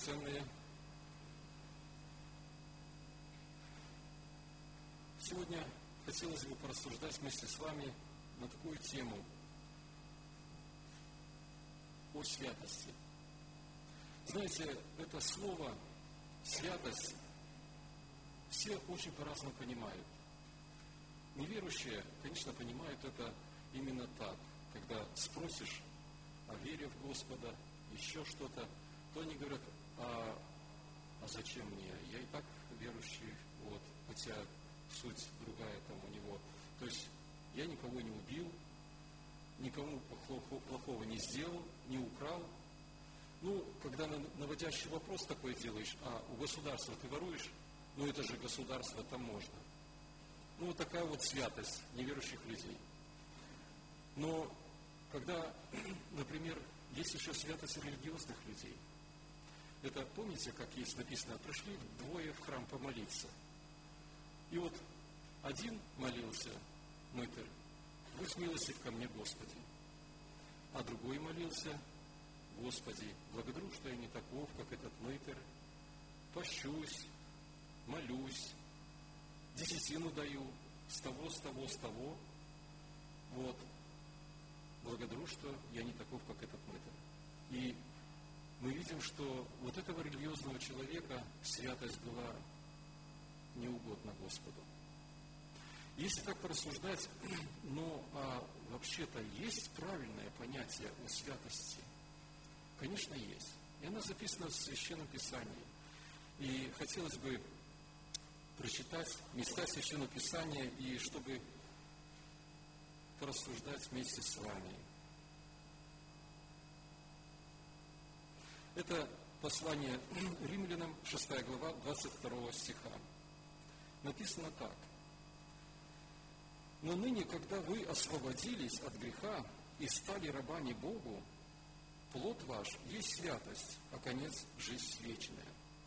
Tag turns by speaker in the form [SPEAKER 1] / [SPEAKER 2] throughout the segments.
[SPEAKER 1] драгоценные, сегодня хотелось бы порассуждать вместе с вами на такую тему о святости. Знаете, это слово «святость» все очень по-разному понимают. Неверующие, конечно, понимают это именно так. Когда спросишь о вере в Господа, еще что-то, то они говорят, а зачем мне? Я и так верующий, хотя суть другая там у него. То есть я никого не убил, никому плохого не сделал, не украл. Когда наводящий вопрос такой делаешь, а у государства ты воруешь? Это же государство, там можно. Такая вот святость неверующих людей. Но когда, например, есть еще святость религиозных людей, это помните, как есть написано, пришли двое в храм помолиться. И один молился, мытарь, будь милостив ко мне, Господи. А другой молился, Господи, благодарю, что я не таков, как этот мытарь, пощусь, молюсь, десятину даю, с того. Благодарю, что я не таков, как этот мытарь. И мы видим, что этого религиозного человека святость была неугодна Господу. Если так порассуждать, вообще-то есть правильное понятие о святости? Конечно, есть. И она записана в Священном Писании. И хотелось бы прочитать места Священного Писания, и чтобы порассуждать вместе с вами. Это послание Римлянам, 6 глава, 22 стиха. Написано так. «Но ныне, когда вы освободились от греха и стали рабами Богу, плод ваш есть святость, а конец – жизнь вечная».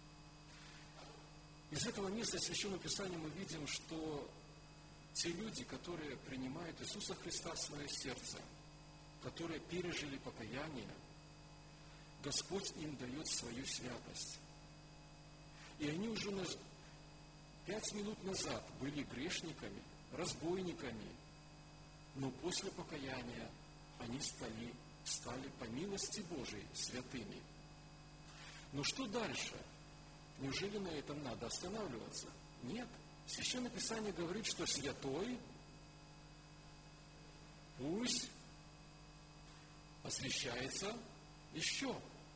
[SPEAKER 1] Из этого места Священного Писания мы видим, что те люди, которые принимают Иисуса Христа в свое сердце, которые пережили покаяние, Господь им дает свою святость. И они уже 5 минут назад были грешниками, разбойниками, но после покаяния они стали по милости Божией святыми. Но что дальше? Неужели на этом надо останавливаться? Нет. Священное Писание говорит, что святой пусть освящается еще.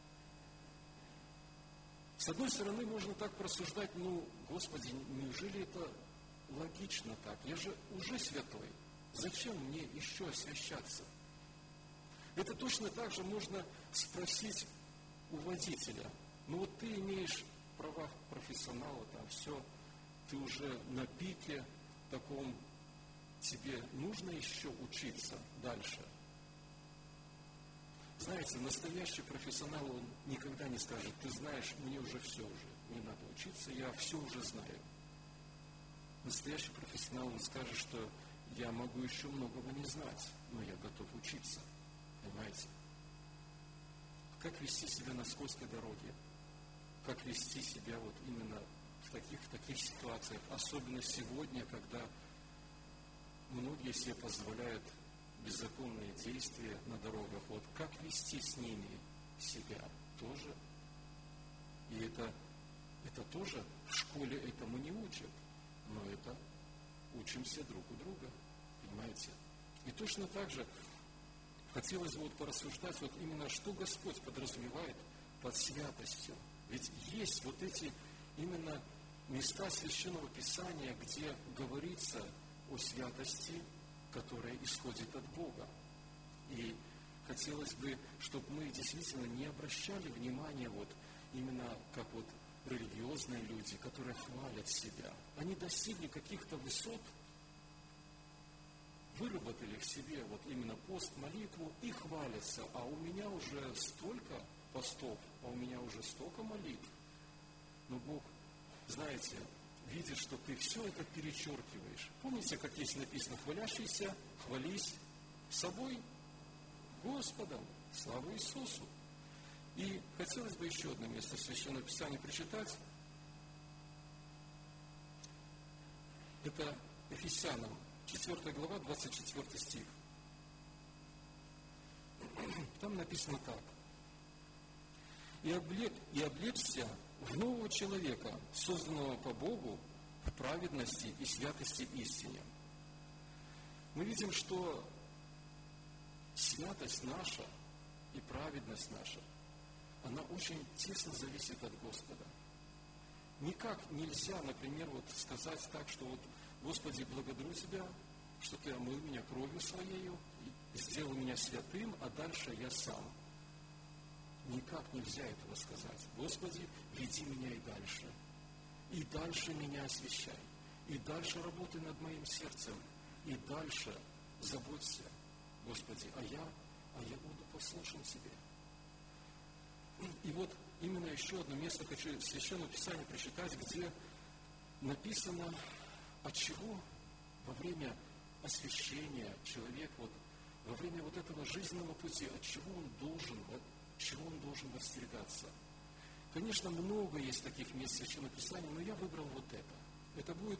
[SPEAKER 1] С одной стороны, можно так просуждать, Господи, неужели это логично так? Я же уже святой. Зачем мне еще освящаться? Это точно так же можно спросить у водителя. Ты имеешь права профессионала, все, ты уже на пике таком, тебе нужно еще учиться дальше. Знаете, настоящий профессионал, он никогда не скажет, ты знаешь, мне уже все не надо учиться, я все уже знаю. Настоящий профессионал, он скажет, что я могу еще многого не знать, но я готов учиться. Понимаете? Как вести себя на скользкой дороге? Как вести себя именно в таких ситуациях, особенно сегодня, когда многие себе позволяют беззаконные действия на дорогах. Как вести с ними себя тоже? И это тоже в школе этому не учат, но это учимся друг у друга, понимаете? И точно так же хотелось бы порассуждать именно, что Господь подразумевает под святостью. Ведь есть эти именно места Священного Писания, где говорится о святости, которая исходит от Бога. И хотелось бы, чтобы мы действительно не обращали внимания именно как религиозные люди, которые хвалят себя. Они достигли каких-то высот, выработали в себе именно пост, молитву и хвалятся. А у меня уже столько постов, а у меня уже столько молитв. Но Бог, знаете, видит, что ты все это перечеркиваешь. Помните, как есть написано, хвалящийся, хвались собой, Господом, слава Иисусу. И хотелось бы еще одно место Священного Писания прочитать. Это Ефесянам, 4 глава, 24 стих. Там написано так. «И облечься в нового человека, созданного по Богу в праведности и святости истине». Мы видим, что святость наша и праведность наша, она очень тесно зависит от Господа. Никак нельзя, например, сказать так, что Господи, благодарю Тебя, что Ты омыл меня кровью Своею, сделал меня святым, а дальше я сам. Никак нельзя этого сказать. Господи, веди меня и дальше меня освящай, и дальше работай над моим сердцем, и дальше заботься, Господи, а я буду послушен Тебе. И именно еще одно место хочу в Священном Писании прочитать, где написано, от чего во время освящения человек, во время этого жизненного пути, от чего он должен остерегаться. Конечно, много есть таких мест Священного Писания, но я выбрал это. Это будет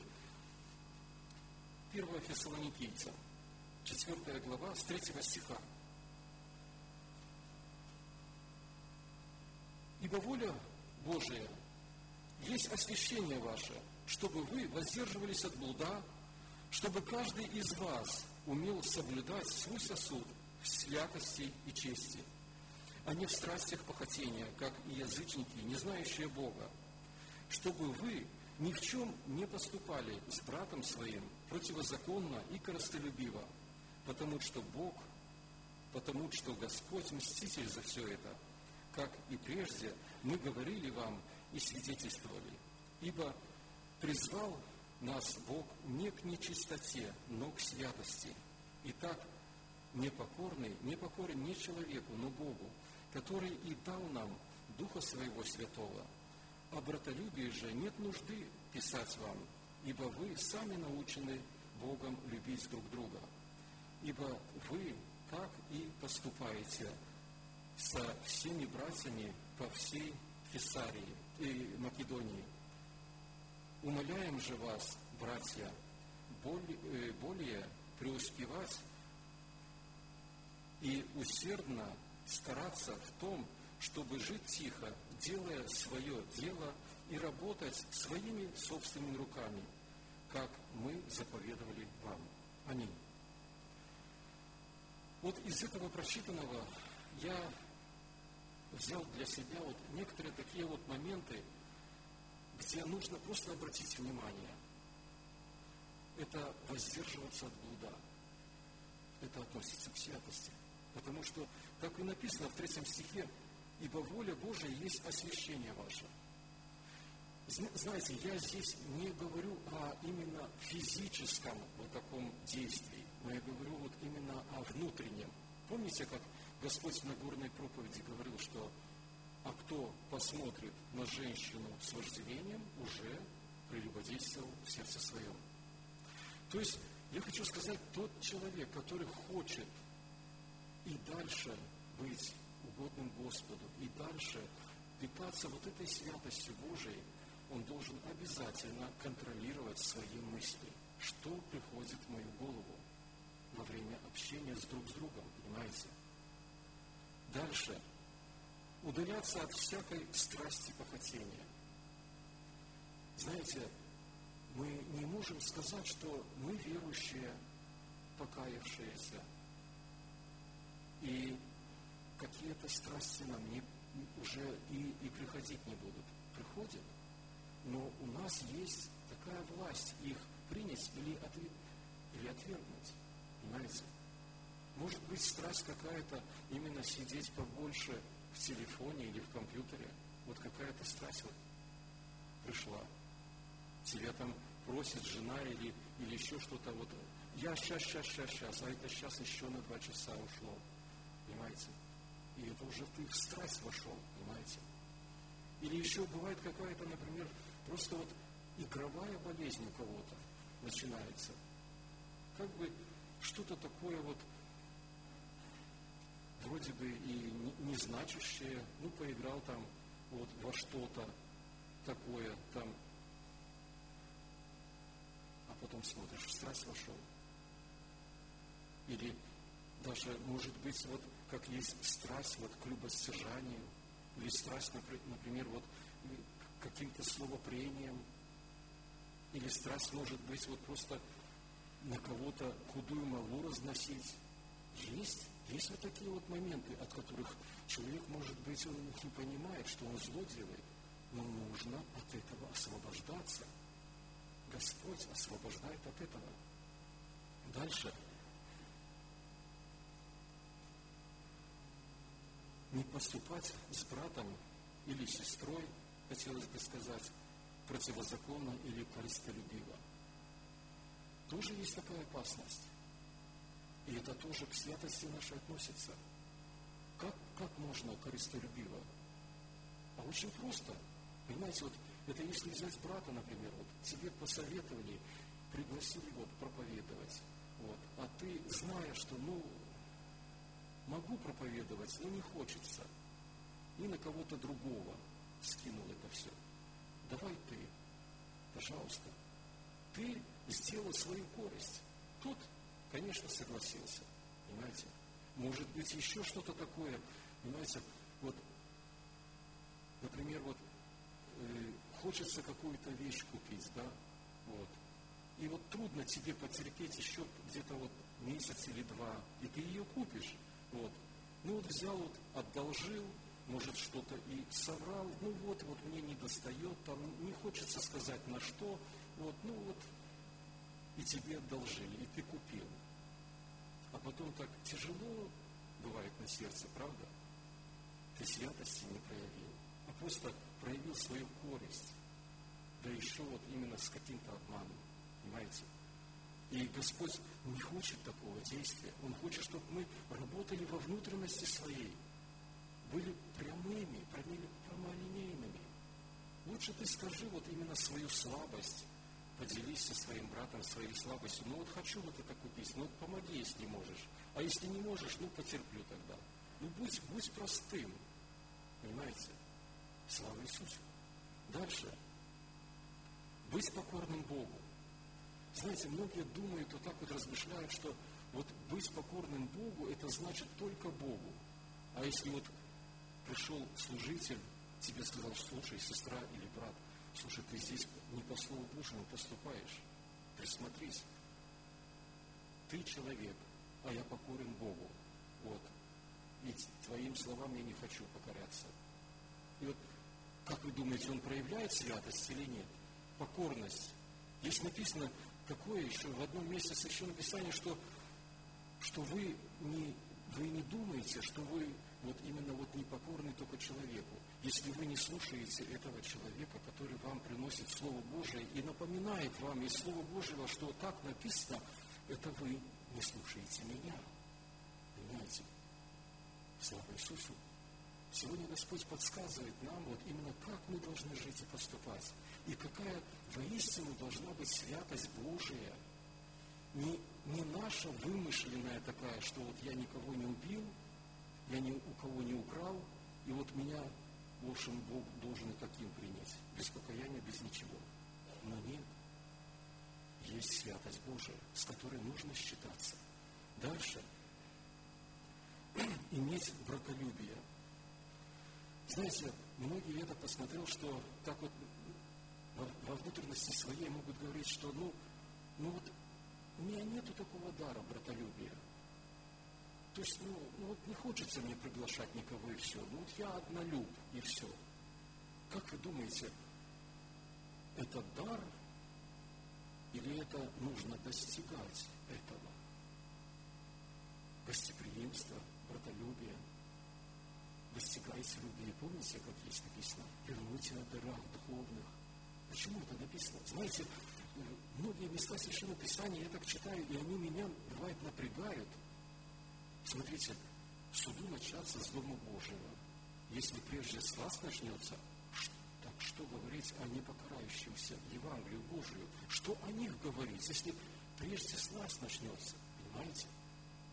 [SPEAKER 1] 1 Фессалоникийцам, 4 глава, с 3 стиха. «Ибо воля Божия есть освящение ваше, чтобы вы воздерживались от блуда, чтобы каждый из вас умел соблюдать свой сосуд в святости и чести, а не в страстях похотения, как и язычники, не знающие Бога, чтобы вы ни в чем не поступали с братом своим противозаконно и корыстолюбиво, потому что Господь мститель за все это, как и прежде мы говорили вам и свидетельствовали, ибо призвал нас Бог не к нечистоте, но к святости. Итак, не покорен не человеку, но Богу, который и дал нам Духа Своего Святого. О братолюбии же нет нужды писать вам, ибо вы сами научены Богом любить друг друга. Ибо вы так и поступаете со всеми братьями по всей Кесарии и Македонии. Умоляем же вас, братья, более преуспевать и усердно стараться в том, чтобы жить тихо, делая свое дело и работать своими собственными руками, как мы заповедовали вам. Аминь. Из этого прочитанного я взял для себя некоторые такие моменты, где нужно просто обратить внимание. Это воздерживаться от блуда. Это относится к святости. Потому что, как и написано в 3 стихе, «Ибо воля Божия есть освящение ваше». Знаете, я здесь не говорю о именно физическом таком действии, но я говорю именно о внутреннем. Помните, как Господь в Нагорной проповеди говорил, что «А кто посмотрит на женщину с вожделением, уже прелюбодействовал в сердце своем». То есть, я хочу сказать, тот человек, который хочет и дальше быть угодным Господу, и дальше питаться этой святостью Божией, он должен обязательно контролировать свои мысли, что приходит в мою голову во время общения друг с другом, понимаете? Дальше. Удаляться от всякой страсти похотения. Знаете, мы не можем сказать, что мы верующие, покаявшиеся, и какие-то страсти нам уже и приходить не будут. Приходят, но у нас есть такая власть их принять или отвергнуть. Понимаете? Может быть, страсть какая-то именно сидеть побольше в телефоне или в компьютере. Какая-то страсть пришла. Тебя там просит жена или еще что-то. Я сейчас, а это сейчас еще на 2 часа ушло. Понимаете? И это уже ты в страсть вошел, понимаете? Или еще бывает какая-то, например, просто игровая болезнь у кого-то начинается. Как бы что-то такое вроде бы и незначащее, поиграл там вот во что-то такое там, а потом смотришь, в страсть вошел. Или даже, может быть, вот как есть страсть вот к любостяжанию, или страсть, например, вот к каким-то словопрениям, или страсть, может быть, вот просто на кого-то худую молву разносить. Есть вот такие вот моменты, от которых человек, может быть, он не понимает, что он зло делает, но нужно от этого освобождаться. Господь освобождает от этого. Дальше. Не поступать с братом или сестрой, хотелось бы сказать, противозаконно или корыстолюбиво. Тоже есть такая опасность. И это тоже к святости нашей относится. Как можно корыстолюбиво? А очень просто. Понимаете, вот это если взять брата, например, вот тебе посоветовали, пригласили вот проповедовать, вот, а ты, зная, что, могу проповедовать, но не хочется, и на кого-то другого скинул это все. Давай ты, пожалуйста, ты сделай свою корость. Тот, конечно, согласился, понимаете. Может быть, еще что-то такое, понимаете, вот, например, вот, хочется какую-то вещь купить, да, вот, и вот трудно тебе потерпеть еще где-то вот месяц или два, и ты ее купишь, вот, взял, вот, одолжил, может, что-то и соврал, вот мне не достает, там, не хочется сказать на что, вот, и тебе одолжили, и ты купил. А потом так тяжело бывает на сердце, правда? Ты святости не проявил, а просто проявил свою корость, да еще вот именно с каким-то обманом, понимаете? И Господь не хочет такого действия. Он хочет, чтобы мы работали во внутренности своей, были прямыми, прямолинейными. Лучше ты скажи вот именно свою слабость, поделись со своим братом своей слабостью. Хочу вот это купить, помоги, если можешь. А если не можешь, потерплю тогда. Будь простым, понимаете? Слава Иисусу. Дальше. Быть покорным Богу. Знаете, многие думают, вот так вот размышляют, что вот быть покорным Богу, это значит только Богу. А если вот пришел служитель, тебе сказал, слушай, сестра или брат, слушай, ты здесь не по Слову Божьему поступаешь, присмотрись. Ты человек, а я покорен Богу. Вот. И твоим словам я не хочу покоряться. И вот, как вы думаете, он проявляет святость или нет? Покорность. Здесь написано такое еще в одном месте Священного Писания, что вы не думаете, что вы вот именно вот непокорны только человеку. Если вы не слушаете этого человека, который вам приносит Слово Божие и напоминает вам из Слова Божьего, что так написано, это вы не слушаете меня. Понимаете? Слава Иисусу. Сегодня Господь подсказывает нам вот именно как мы должны жить и поступать. И какая воистину должна быть святость Божия. Не наша вымышленная такая, что вот я никого не убил, я ни у кого не украл, и вот меня, в общем, Бог должен и таким принять, без покаяния, без ничего. Но нет. Есть святость Божия, с которой нужно считаться. Дальше. Иметь братолюбие. Знаете, многие это посмотрел, что так вот во внутренности своей могут говорить, что вот у меня нету такого дара братолюбия. То есть, не хочется мне приглашать никого и все. Я однолюб и все. Как вы думаете, это дар или это нужно достигать этого? Гостеприимство, братолюбие. Достигайте любви. Помните, как есть написано? Вернуйте на дарах духовных. Почему это написано? Знаете, многие места Священного Писания я так читаю, и они меня, бывает, напрягают. Смотрите, суду начаться с Дома Божьего. Если прежде с вас начнется, так что говорить о непокарающихся Евангелию Божию? Что о них говорить, если прежде с нас начнется? Понимаете?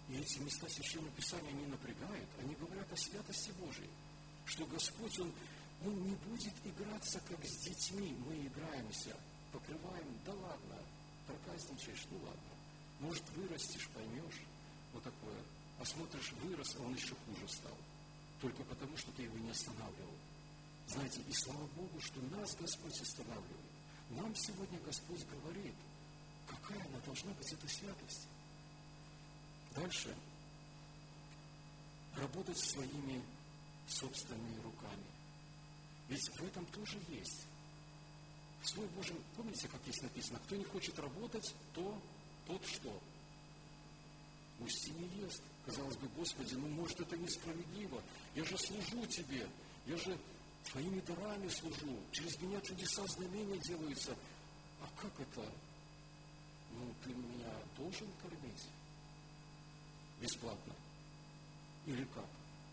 [SPEAKER 1] И эти места Священного Писания, они напрягают, они говорят о святости Божией, что Господь, Он не будет играться, как с детьми. Мы играемся, покрываем, да ладно, проказничаешь, ну ладно. Может, вырастешь, поймешь, вот такое. А смотришь, вырос, а он еще хуже стал. Только потому, что ты его не останавливал. Знаете, и слава Богу, что нас Господь останавливает. Нам сегодня Господь говорит, какая она должна быть, эта святость. Дальше. Работать своими собственными руками. Ведь в этом тоже есть. В Слове Божьем, помните, как здесь написано, кто не хочет работать, то тот что? Пусть и не ест. Казалось бы, Господи, может это несправедливо. Я же служу Тебе, я же Твоими дарами служу, через меня чудеса, знамения делаются. А как это? Ты меня должен кормить бесплатно? Или как?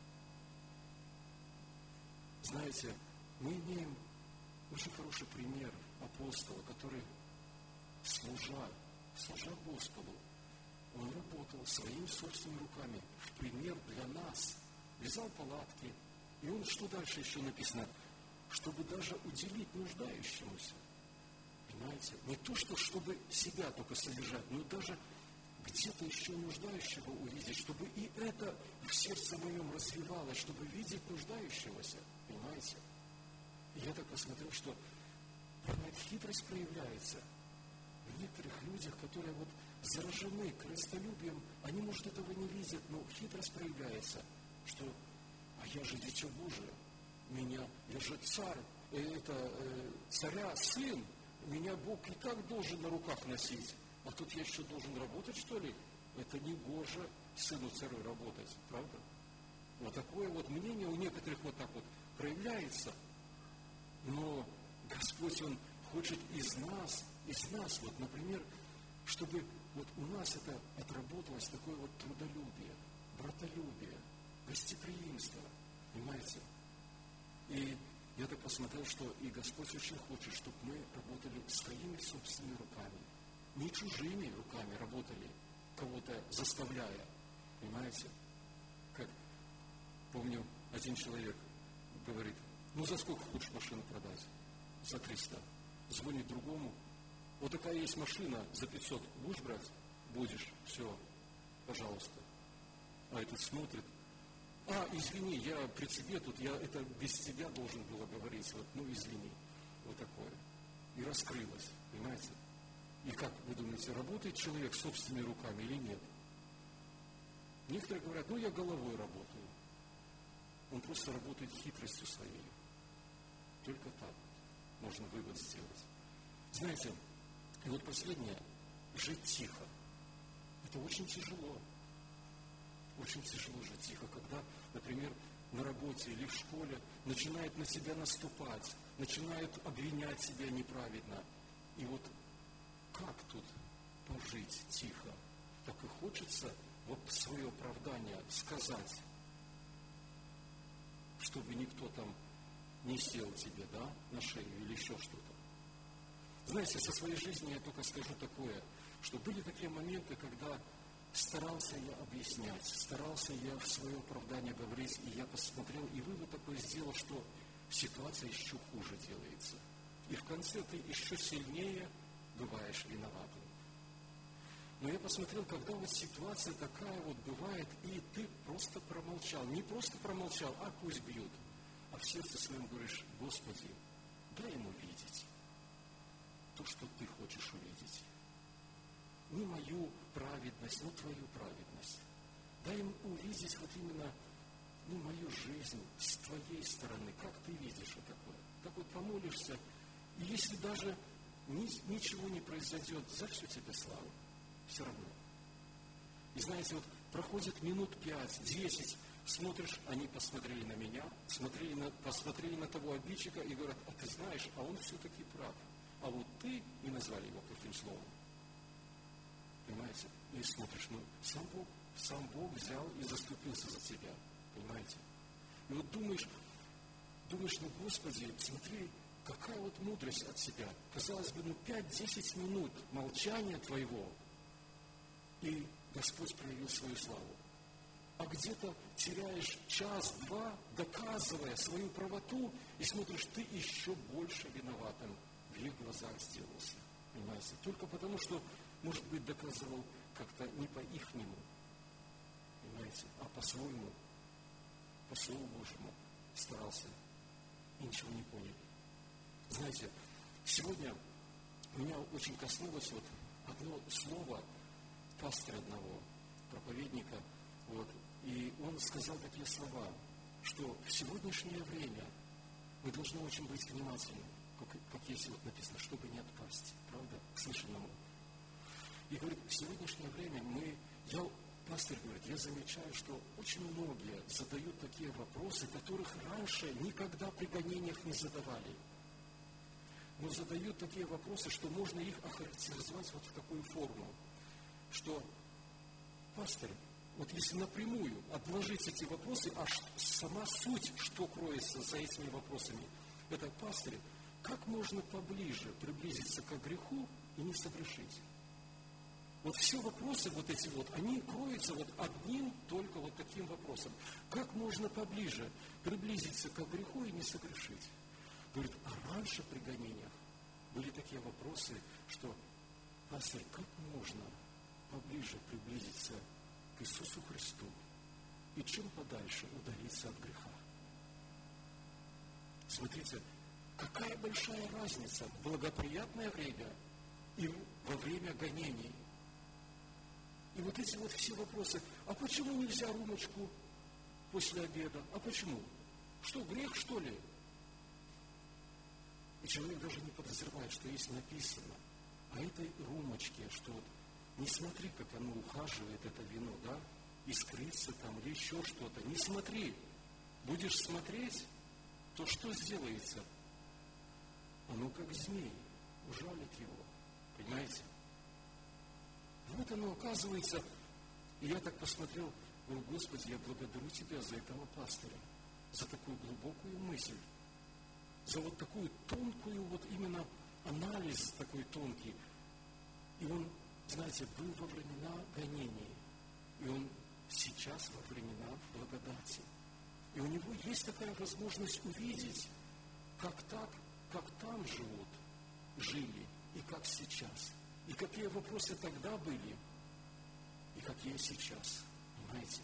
[SPEAKER 1] Знаете, мы имеем очень хороший пример апостола, который, служа Господу, он работал своими собственными руками, в пример для нас, вязал палатки. И он, что дальше еще написано? Чтобы даже уделить нуждающемуся. Понимаете? Не то, чтобы себя только содержать, но даже где-то еще нуждающего увидеть, чтобы и это в сердце моем развивалось, чтобы видеть нуждающегося. Понимаете? И я так посмотрел, что хитрость проявляется в некоторых людях, которые заражены корыстолюбием, они, может, этого не видят, но хитрость проявляется, что я же дитя Божие, я же царя сын, меня Бог и так должен на руках носить, а тут я еще должен работать, что ли? Это не гоже сыну царю работать, правда? Вот такое мнение у некоторых проявляется, но Господь, Он хочет из нас, например, чтобы у нас это отработалось такое трудолюбие, братолюбие, гостеприимство, понимаете? И я так посмотрел, что и Господь очень хочет, чтобы мы работали своими собственными руками, не чужими руками работали, кого-то заставляя, понимаете? Как, помню, один человек говорит, за сколько хочешь машину продать? За 300. Звонит другому, вот такая есть машина, за 500 будешь брать? Будешь, все, пожалуйста. А этот смотрит, извини, я при тебе тут, я это без тебя должен был говорить, извини, такое. И раскрылось, понимаете? И как вы думаете, работает человек собственными руками или нет? Некоторые говорят, я головой работаю. Он просто работает хитростью своей. Только так можно вывод сделать. Знаете, и последнее, жить тихо. Это очень тяжело. Очень тяжело жить тихо, когда, например, на работе или в школе начинают на себя наступать, начинают обвинять себя неправильно. И как тут пожить тихо? Так и хочется свое оправдание сказать, чтобы никто там не сел тебе, на шею или еще что-то. Знаете, со своей жизни я только скажу такое, что были такие моменты, когда старался я объяснять, старался я в свое оправдание говорить, и я посмотрел, и вывод такой сделал, что ситуация еще хуже делается. И в конце ты еще сильнее бываешь виноватым. Но я посмотрел, когда ситуация такая бывает, и ты просто промолчал. Не просто промолчал, пусть бьют. А в сердце своем говоришь, Господи, дай ему видеть то, что ты хочешь увидеть. Не мою праведность, но твою праведность. Дай ему увидеть именно мою жизнь с твоей стороны. Как ты видишь такое? Так помолишься, и если даже ничего не произойдет, за все тебе слава. Все равно. И знаете, проходит минут 5-10, смотришь, они посмотрели на меня, посмотрели на того обидчика и говорят, ты знаешь, он все-таки прав. А ты и назвали его плохим словом. Понимаете? И смотришь, сам Бог взял и заступился за тебя. Понимаете? И думаешь, Господи, смотри, какая мудрость от себя. Казалось бы, 5-10 минут молчания твоего, и Господь проявил свою славу. А где-то теряешь час-два, доказывая свою правоту, и смотришь, ты еще больше виноватым в их глазах сделался. Понимаете? Только потому, что, может быть, доказывал как-то не по-ихнему, понимаете, а по-своему, по Слову Божьему старался. И ничего не поняли. Знаете, сегодня меня очень коснулось вот одно слово пастыря одного, проповедника, вот, и он сказал такие слова, что в сегодняшнее время мы должны очень быть внимательны, как есть вот написано, чтобы не отпасть, правда, к слышанному. И говорит, в сегодняшнее время пастырь говорит, я замечаю, что очень многие задают такие вопросы, которых раньше никогда при гонениях не задавали. Но задают такие вопросы, что можно их охарактеризовать вот в такую форму, что пастырь, вот если напрямую отложить эти вопросы, а сама суть, что кроется за этими вопросами, это пастырь, как можно поближе приблизиться к греху и не согрешить? Вот все вопросы вот эти вот, они кроются вот одним только вот таким вопросом. Как можно поближе приблизиться к греху и не согрешить? Говорит, а раньше при гонениях были такие вопросы, что, пастор, как можно поближе приблизиться к Иисусу Христу и чем подальше удалиться от греха? Смотрите, какая большая разница в благоприятное время и во время гонений. И вот эти вот все вопросы, а почему нельзя рюмочку после обеда? А почему? Что, грех, что ли? И человек даже не подозревает, что есть написано о этой рюмочке, что вот не смотри, как оно ухаживает, это вино, да, искрится там или еще что-то. Не смотри. Будешь смотреть, то что сделается? Оно как змей, ужалит его. Понимаете? Вот оно оказывается, и я так посмотрел, говорю, Господи, я благодарю Тебя за этого пастыря, за такую глубокую мысль, за вот такую тонкую, вот именно анализ такой тонкий. И он, знаете, был во времена гонений, и он сейчас во времена благодати. И у него есть такая возможность увидеть, как там жили, и как сейчас. И какие вопросы тогда были, и какие сейчас. Понимаете?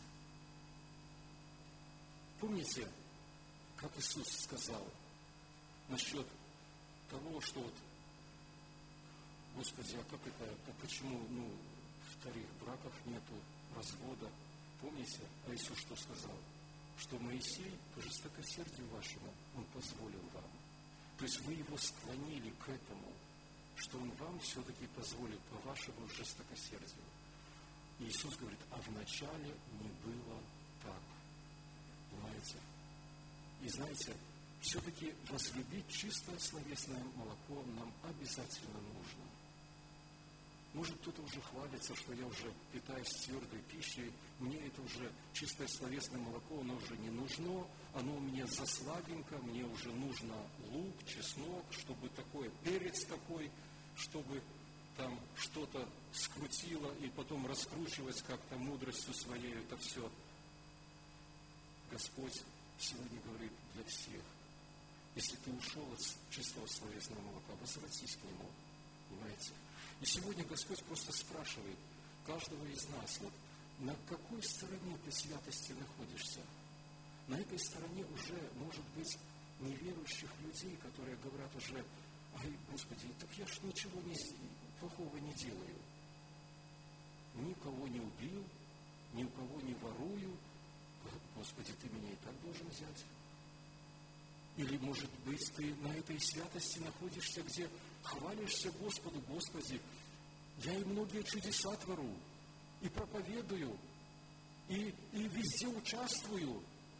[SPEAKER 1] Помните, как Иисус сказал насчет того, что вот, Господи, а как это, а почему, вторых браков нету, развода? Помните, а Иисус что сказал? Что Моисей по жестокосердию вашему, он позволил вам. То есть вы его склонили к этому, что он вам все-таки позволит по вашему жестокосердию. И Иисус говорит, а вначале не было так. Понимаете? И знаете, все-таки возлюбить чистое словесное молоко нам обязательно нужно. Может, кто-то уже хвалится, что я уже питаюсь твердой пищей, мне это уже чистое словесное молоко, оно уже не нужно, оно у меня заслабенько, мне уже нужно лук, чеснок, чтобы такое, перец такой, чтобы там что-то скрутило и потом раскручивать как-то мудростью своей это все. Господь сегодня говорит для всех, если ты ушел от чистого словесного молока, возвратись к нему, понимаете? И сегодня Господь просто спрашивает каждого из нас, вот на какой стороне ты святости находишься? На этой стороне уже, может быть, неверующих людей, которые говорят уже, ай, Господи, так я ж ничего плохого не делаю. Никого не убил, ни у кого не ворую. Господи, ты меня и так должен взять. Или, может быть, ты на этой святости находишься, где хвалишься Господу, Господи, я и многие чудеса творю, и проповедую, и везде участвую.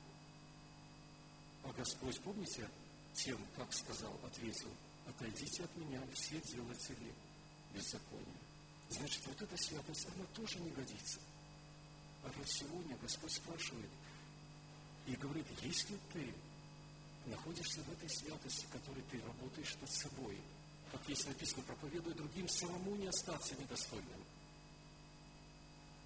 [SPEAKER 1] А Господь, помните, тем, как сказал, ответил, отойдите от меня, все делатели беззакония. Значит, вот эта святость, она тоже не годится. А вот сегодня Господь спрашивает и говорит, если ты находишься в этой святости, в которой ты работаешь над собой, как есть написано, проповедуя другим, самому не остаться недостойным.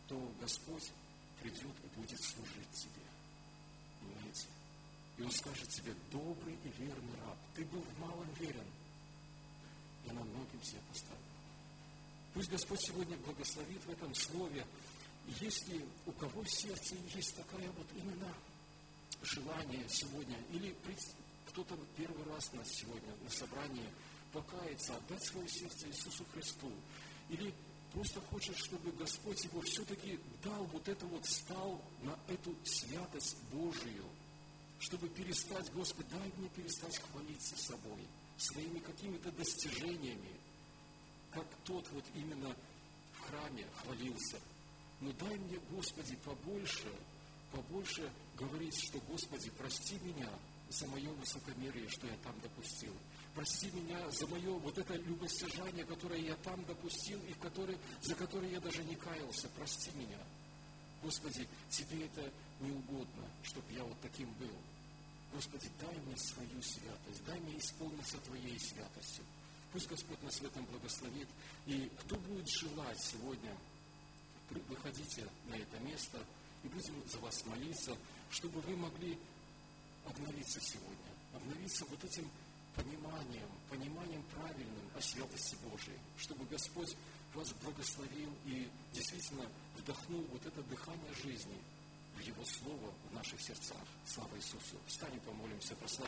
[SPEAKER 1] то Господь придет и будет служить тебе. Понимаете? И Он скажет тебе: добрый и верный раб, ты был в малом верен, я на многим тебя поставил. Пусть Господь сегодня благословит в этом слове. Если у кого в сердце есть такое вот именно желание сегодня, или кто-то первый раз сегодня на собрании покаяться, отдать свое сердце Иисусу Христу, или просто хочет, чтобы Господь его все-таки дал вот это вот, стал на эту святость Божию, чтобы перестать, Господь, дай мне перестать хвалиться собой, своими какими-то достижениями, как тот вот именно в храме хвалился. Но дай мне, Господи, побольше говорить, что, Господи, прости меня за мое высокомерие, что я там допустил. Прости меня за мое вот это любостяжание, которое я там допустил, и за которое я даже не каялся. Прости меня. Господи, Тебе это не угодно, чтобы я вот таким был. Господи, дай мне свою святость, дай мне исполниться Твоей святостью. Пусть Господь нас в этом благословит. И кто будет желать сегодня, выходите на это место, и будем за вас молиться, чтобы вы могли обновиться сегодня, обновиться вот этим пониманием правильным о святости Божией, чтобы Господь вас благословил и действительно вдохнул вот это дыхание жизни в Его Слово в наших сердцах. Слава Иисусу! Встанем, помолимся, прославим.